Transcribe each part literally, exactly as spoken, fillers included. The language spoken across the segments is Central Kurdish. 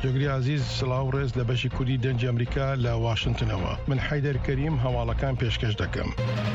جۆگری عزیز سڵاو ڕێز لە بەشی کوردی دەنجی ئەمریکا لە واشنگتنەوە. من حەیدەر کەریم هەواڵەکان پێشکەش دەکەم.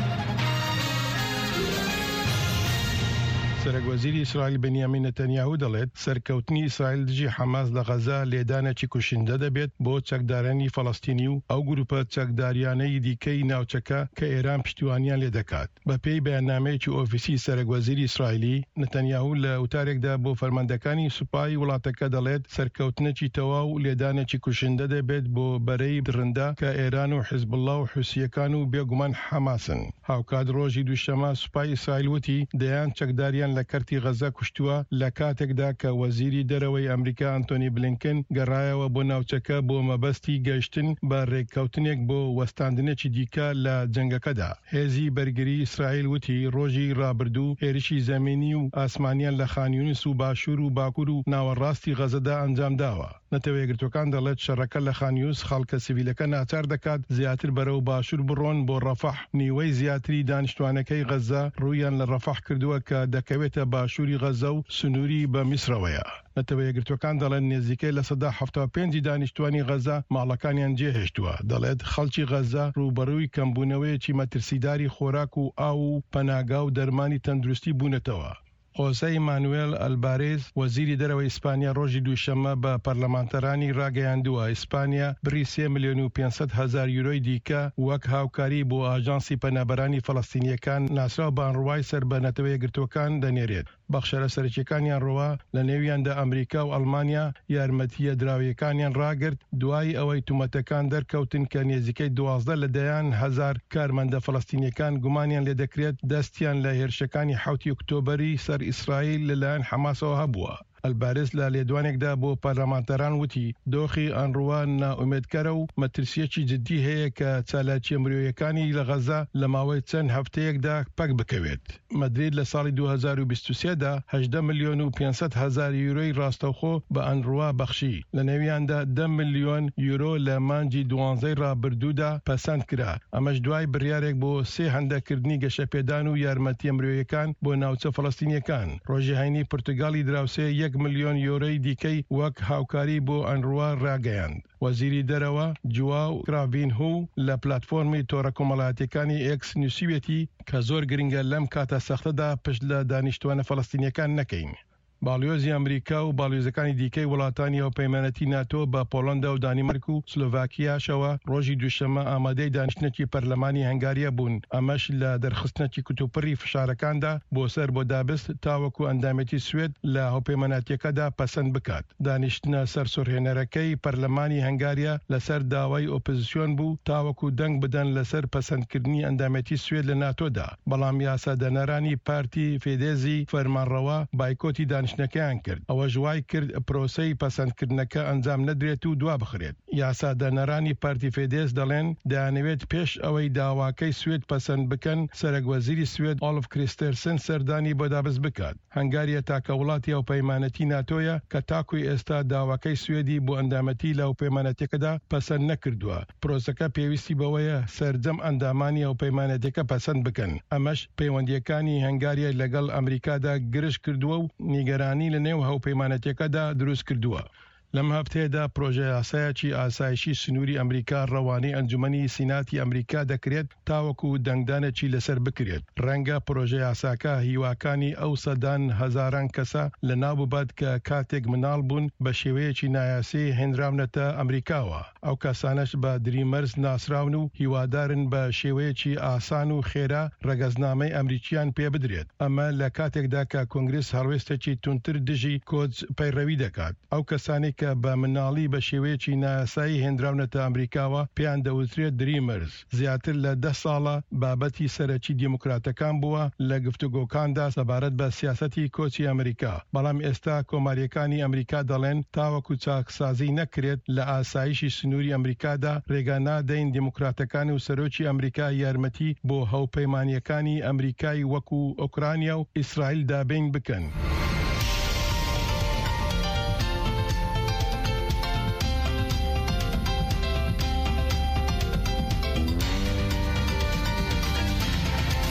سەرۆکوەزیری ئیسرائیل بەنیامین نەتەنیاهو دەڵێت سەرکەوتنی ئیسرائیل دژی حەماس لە غەزا لێدانێکی کوشندە دەبێت بۆ چەکدارانی فەڵەستینی و ئەو گروپە چەکداریانەی دیکەی ناوچەکە کە ئێران پشتیوانیان لێ دەکات. بەپێی بەیاننامەیەکی ئۆفیسی سەرۆکوەزیری ئیسرائیلی، نەتەنیاهو لە وتارێکدا بۆ فەرماندەکانی سوپای وڵاتەکە دەڵێت سەرکەوتنێکی تەواو و لێدانێکی کوشندە دەبێت بۆ بەرەی درندا کە ئێران و حیزبوڵڵا و حوسیەکان و بێگومان حەماسن. هاوکات ڕۆژی دووشەمە سوپای ئیسرائیل وتی دەیان چەکداریان لە کەرتی غەزا کوشتووە لە کاتێکدا کە وەزیری دەرەوەی ئەمریکا ئەنتۆنی بلینکن گەڕایەوە بۆ ناوچەکە بۆ مەبەستی گەیشتن بە ڕێککەوتنێک بۆ وەستاندنێکی دیکە لە جەنگەکەدا. هێزی بەرگری ئیسرائیل وتی ڕۆژی ڕابردوو هێرشی زەمینی و ئاسمانیان لە خان یونس و باشوور و باکوور و ناوەڕاستی غەزەدا ئەنجام داوە. نەتەوە یەکگرتوەکان دەڵێت شەڕەکە لە خان یونس خەڵکە سیڤیلەکە ناچار دەکات زیاتر بەرەو باشوور بڕۆن بۆ ڕەفەح. نیوەی زیاتری دانیشتوانەکەی غەزا ڕوویان لە ڕەفەح کردووە کە دەکەوێتە باشووری غەزە و سنووری بە میسرەوەیە. نەتەوە یەکگرتوەکان دەڵێن نێزیکەی لە سەدا هەفتاد و پێنج دانیشتوانی غەزا ماڵەکانیان جێهێشتووە. دەڵێت خەڵکی غەزا ڕووبەڕووی کەمبوونەوەیەکی مەترسیداری خۆراک و ئاو و پەناگا و دەرمانی تەندروستی بوونەتەوە. خۆسەی مانوێل ئەلبارێز وەزیری دەرەوەی ئیسپانیا ڕۆژی دووشەمە بە پەرلەمانتەرانی ڕاگەیاندووە ئیسپانیا بڕی سێ ملیۆن و پێنج هەزار یورۆی دیکە وەک هاوکاری بۆ ئاژانسی پەنابەرانی فەڵەستینیەکان ناسراو بە ئەنڕوای سەر بە نەتەوە یەکگرتوەکان دەنێرێت. بەخشەرە سەرکیەکانیان ڕۆوە لە نێویاندا ئەمریکا و ئەڵمانیا یارمەتیە دراویەکانیان ڕاگرت دوای ئەوەی تومەتەکان دەرکەوتن کە نێزیکەی دوازدە لە دەیان هەزار کارمەندە فەڵەستینیەکان گومانیان لێ دەکرێت دەستیان لە هێرشەکانی حوتی ئۆکتۆبەری سەر ئیسرائیل لەلایەن حەماسەوە هەبووە. ئەلبارێز لە لێدوانێکدا بۆ پەرلەمانتەران وتی دۆخی ئەنڕوا نائومێدکەرە و مەترسیەکی جددی هەیە کە چالاکیە مرۆیەکانی لە غەزا لە ماوەی چەند هەفتەیەکدا پەک بکەوێت. مەدرید لە ساڵی دوو هەزار و بیست و سێ دا هەژدە ملیۆن و پێنج هەزار یورۆی ڕاستەوخۆ بە ئەنڕوا بەخشی. لە نێویاندا دە ملیۆن یورۆ لە مانجی دوانزەی ڕابردوودا پەسەند کرا. ئەمەش دوای بڕیارێک بۆ سێ هەندەکردنی گەشەپێدان و یارمەتیە مرۆیەکان بۆ ناوچە فەڵەستینیەکان. ڕۆژی هەینی پورتگالی دراوسێ یەک ملیۆن یۆرۆی دیکەی وەک هاوکاری بۆ ئەنڕوا ڕاگەیاند. وەزیری دەرەوە جواو کراڤینهو لە پلاتفۆرمی تۆڕە کۆمەڵایەتیەکانی ئێکس نووسیوێتی کە زۆر گرنگە لەم کاتە سەختەدا پشت لە دانیشتوانە فەڵەستینیەکان نەکەین. باڵیۆزی ئەمریکا و باڵیۆزەکانی دیکەی وڵاتانی هاوپەیمانەتی ناتۆ بە پۆڵەندا و دانیمارک و سلۆڤاکیاشەوە ڕۆژی دووشەمە ئامادەی دانیشتنێکی پەرلەمانی هەنگاریە بوون. ئەمەش لە دەرخستنێکی کتوپڕی فشارەکاندا بۆ سەر بۆ دابست تاوەکو ئەندامەتی سوێد لە هاوپەیمانەتیەکەدا پەسەند بکات. دانیشتنە سەر سوڕهێنەرەکەی پەرلەمانی هەنگاریە لەسەر داوای ئۆپۆزیسیۆن بوو تاوەکو دەنگ بدەن لەسەر پەسەندکردنی ئەندامەتی سوێد لە ناتۆدا. بەڵام یاسادەنەرانی پارتی فێدێزی فەرمانڕەوە بایکۆتی دانیشت نەکەیان کرد. ئەوە ژوای کرد پرۆسەی پەسەندکردنەکە ئەنجام نەدرێت و دوا بخرێت. یاسادەنەرانی پارتی فێدێز دەڵێن دەیانەوێت پێش ئەوەی داواکەی سوێد پەسەند بکەن سەرۆکوەزیری سوێد ئۆلف کریستەرسن سەردانی بۆ دابست بکات. هەنگاریە تاکە وڵاتی هاوپەیمانەتی ناتۆیە کە تاکوی ئێستا داواکەی سوێدی بۆ ئەندامەتی لە هاوپەیمانەتیەکەدا پەسەند نەکردووە. پرۆسەکە پێویستی بەوەیە سەرجەم ئەندامانی هاوپەیمانەتیەکە پەسەند بکەن. ئەمەش پەیوەندیەکانی هەنگاریە لەگەڵ ئەمریکادا گرژ کردووە و نیگەرانی لە نێو هاوپەیمانەتیەکەدا دروست کردووە. لەم هەفتەیەدا پرۆژە یاسایەکی ئاسایشی سنووری ئەمریکا ڕەوانەی ئەنجومەنی سیناتی ئەمریکا دەکرێت تاوەکو دەنگدانێکی لەسەر بکرێت. ڕەنگە پرۆژە یاساکە هیواکانی ئەو سەدان هەزاران کەسە لە ناو ببات کە کاتێک مناڵ بوون بە شێوەیەکی نایاسی هێنراونەتە ئەمریکاوە. ئەو کەسانش بە دریمەرز ناسراون و هیوادارن بە شێوەیەکی ئاسان و خێرا ڕەگەزنامەی ئەمریکیان پێ بدرێت. ئەمە لە کاتێکدا کە کۆنگرس هەڵوێستێکی تونتر دژی کۆچ پەیڕەوی دەکات. ئەو کەسانی کە بە مناڵی بە شێوەیەکی نایاسایی هێنراونەتە ئەمریکاوە پێیان دەوترێت دریمەرز. زیاتر لە دە ساڵە بابەتی سەرەکی دیموکراتەکان بووە لە گفتوگۆکاندا سەبارەت بە سیاسەتی کۆچی ئەمریکا. بەڵام ئێستا کۆماریەکانی ئەمریکا دەڵێن تاوەکو چاکسازی نەکرێت لە ئاسایشی سنووری ئەمریکادا ڕێگا نادەین دیموکراتەکان و سەرۆکی ئەمریکا یارمەتی بۆ هاوپەیمانیەکانی ئەمریکای وەکو ئوکرانیا و ئیسرائیل دابین بکەن.